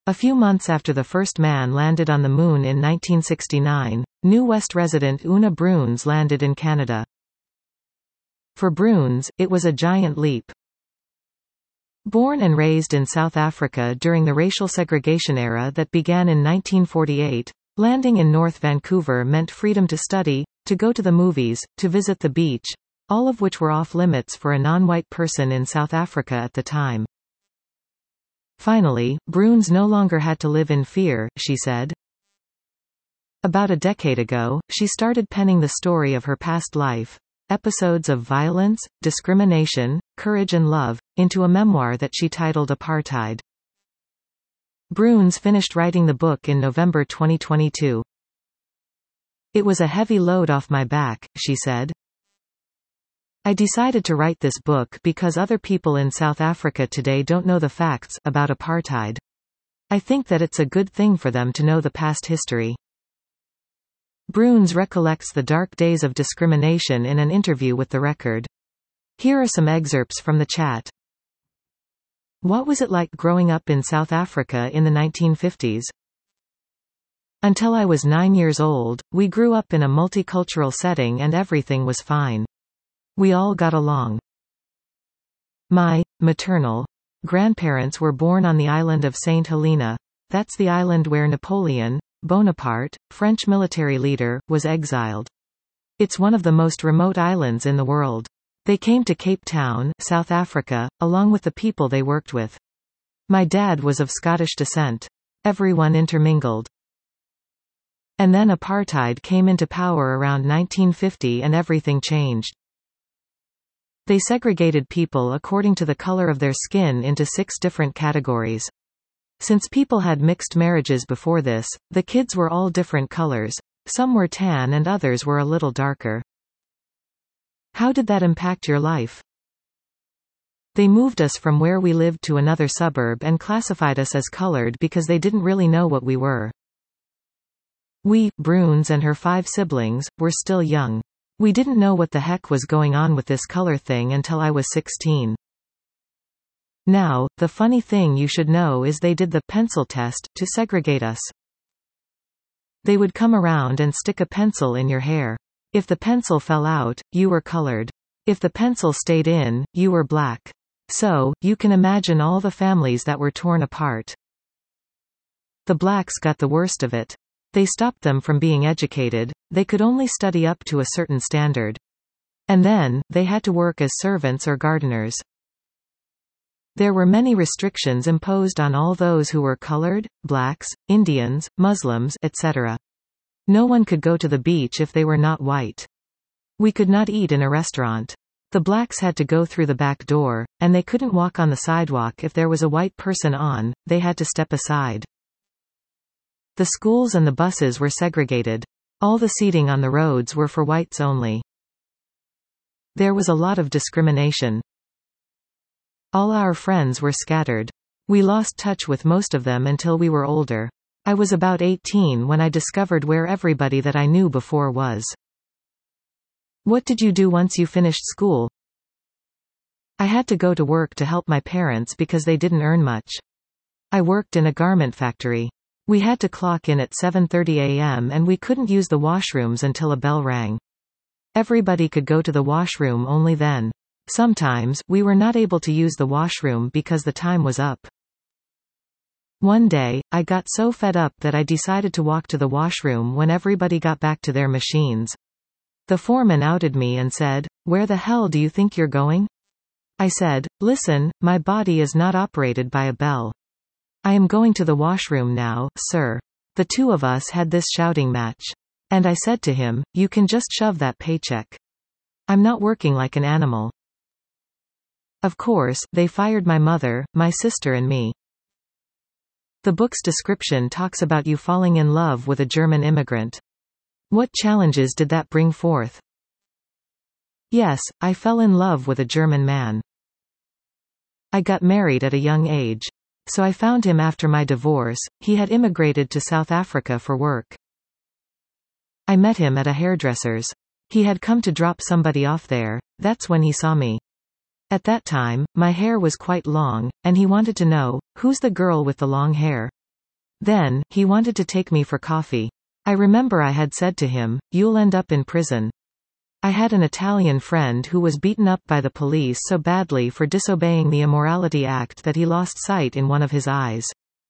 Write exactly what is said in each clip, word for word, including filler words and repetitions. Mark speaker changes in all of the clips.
Speaker 1: A few months after the first man landed on the Moon in nineteen sixty-nine, New West resident Una Bruins landed in Canada. For Bruins, it was a giant leap. Born and raised in South Africa during the racial segregation era that began in nineteen forty-eight, landing in North Vancouver meant freedom to study, to go to the movies, to visit the beach, all of which were off-limits for a non-white person in South Africa at the time. Finally, Bruins no longer had to live in fear, she said. About a decade ago, she started penning the story of her past life, episodes of violence, discrimination, courage and love, into a memoir that she titled Apartheid. Bruins finished writing the book in November twenty twenty-two. It was a heavy load off my back, she said. I decided to write this book because other people in South Africa today don't know the facts about apartheid. I think that it's a good thing for them to know the past history. Bruins recollects the dark days of discrimination in an interview with The Record. Here are some excerpts from the chat. What was it like growing up in South Africa in the nineteen fifties? Until I was nine years old, we grew up in a multicultural setting and everything was fine. We all got along. My maternal grandparents were born on the island of Saint Helena. That's the island where Napoleon Bonaparte, French military leader, was exiled. It's one of the most remote islands in the world. They came to Cape Town, South Africa, along with the people they worked with. My dad was of Scottish descent. Everyone intermingled. And then apartheid came into power around nineteen fifty and everything changed. They segregated people according to the color of their skin into six different categories. Since people had mixed marriages before this, the kids were all different colors. Some were tan and others were a little darker. How did that impact your life? They moved us from where we lived to another suburb and classified us as colored because they didn't really know what we were. We, Bruins and her five siblings, were still young. We didn't know what the heck was going on with this color thing until I was sixteen. Now, the funny thing you should know is they did the pencil test to segregate us. They would come around and stick a pencil in your hair. If the pencil fell out, you were colored. If the pencil stayed in, you were black. So, you can imagine all the families that were torn apart. The blacks got the worst of it. They stopped them from being educated. They could only study up to a certain standard. And then, they had to work as servants or gardeners. There were many restrictions imposed on all those who were colored, blacks, Indians, Muslims, et cetera. No one could go to the beach if they were not white. We could not eat in a restaurant. The blacks had to go through the back door, and they couldn't walk on the sidewalk if there was a white person on, they had to step aside. The schools and the buses were segregated. All the seating on the roads were for whites only. There was a lot of discrimination. All our friends were scattered. We lost touch with most of them until we were older. I was about eighteen when I discovered where everybody that I knew before was. What did you do once you finished school? I had to go to work to help my parents because they didn't earn much. I worked in a garment factory. We had to clock in at seven thirty a m and we couldn't use the washrooms until a bell rang. Everybody could go to the washroom only then. Sometimes, we were not able to use the washroom because the time was up. One day, I got so fed up that I decided to walk to the washroom when everybody got back to their machines. The foreman outed me and said, "Where the hell do you think you're going?" I said, "Listen, my body is not operated by a bell. I am going to the washroom now, sir." The two of us had this shouting match. And I said to him, "You can just shove that paycheck. I'm not working like an animal." Of course, they fired my mother, my sister and me. The book's description talks about you falling in love with a German immigrant. What challenges did that bring forth? Yes, I fell in love with a German man. I got married at a young age. So I found him after my divorce. He had immigrated to South Africa for work. I met him at a hairdresser's. He had come to drop somebody off there. That's when he saw me. At that time, my hair was quite long, and he wanted to know, "Who's the girl with the long hair?" Then, he wanted to take me for coffee. I remember I had said to him, "You'll end up in prison." I had an Italian friend who was beaten up by the police so badly for disobeying the Immorality Act that he lost sight in one of his eyes.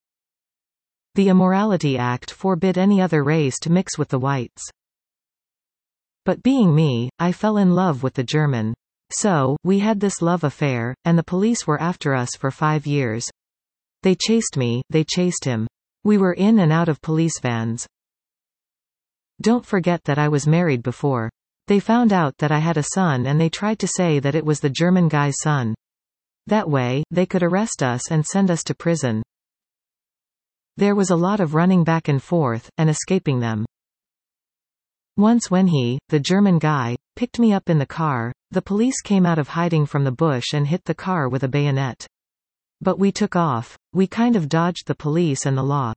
Speaker 1: The Immorality Act forbid any other race to mix with the whites. But being me, I fell in love with the German. So, we had this love affair, and the police were after us for five years. They chased me, they chased him. We were in and out of police vans. Don't forget that I was married before. They found out that I had a son and they tried to say that it was the German guy's son. That way, they could arrest us and send us to prison. There was a lot of running back and forth, and escaping them. Once when he, the German guy, picked me up in the car, the police came out of hiding from the bush and hit the car with a bayonet. But we took off. We kind of dodged the police and the law.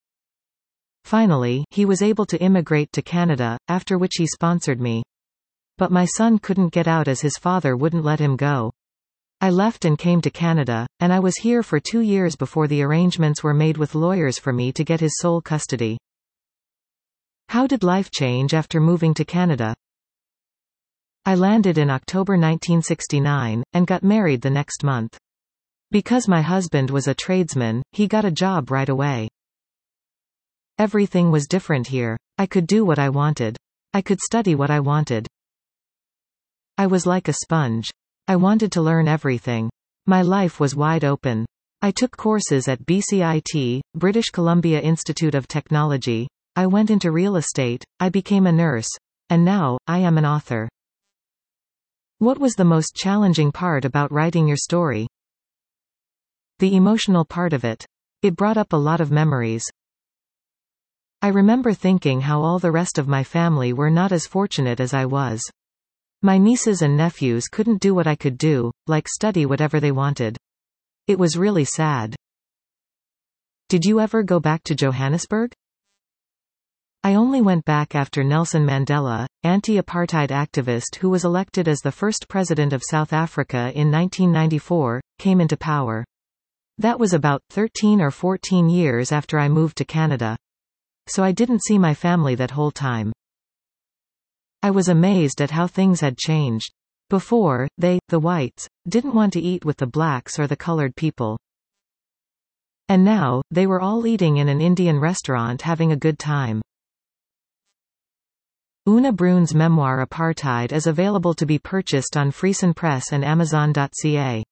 Speaker 1: Finally, he was able to immigrate to Canada, after which he sponsored me. But my son couldn't get out as his father wouldn't let him go. I left and came to Canada, and I was here for two years before the arrangements were made with lawyers for me to get his sole custody. How did life change after moving to Canada? I landed in October nineteen sixty-nine, and got married the next month. Because my husband was a tradesman, he got a job right away. Everything was different here. I could do what I wanted. I could study what I wanted. I was like a sponge. I wanted to learn everything. My life was wide open. I took courses at B C I T, British Columbia Institute of Technology. I went into real estate, I became a nurse. And now, I am an author. What was the most challenging part about writing your story? The emotional part of it. It brought up a lot of memories. I remember thinking how all the rest of my family were not as fortunate as I was. My nieces and nephews couldn't do what I could do, like study whatever they wanted. It was really sad. Did you ever go back to Johannesburg? I only went back after Nelson Mandela, anti-apartheid activist who was elected as the first president of South Africa in nineteen ninety-four, came into power. That was about thirteen or fourteen years after I moved to Canada. So I didn't see my family that whole time. I was amazed at how things had changed. Before, they, the whites, didn't want to eat with the blacks or the colored people. And now, they were all eating in an Indian restaurant having a good time. Una Brune's memoir Apartheid is available to be purchased on Friesen Press and Amazon dot C A.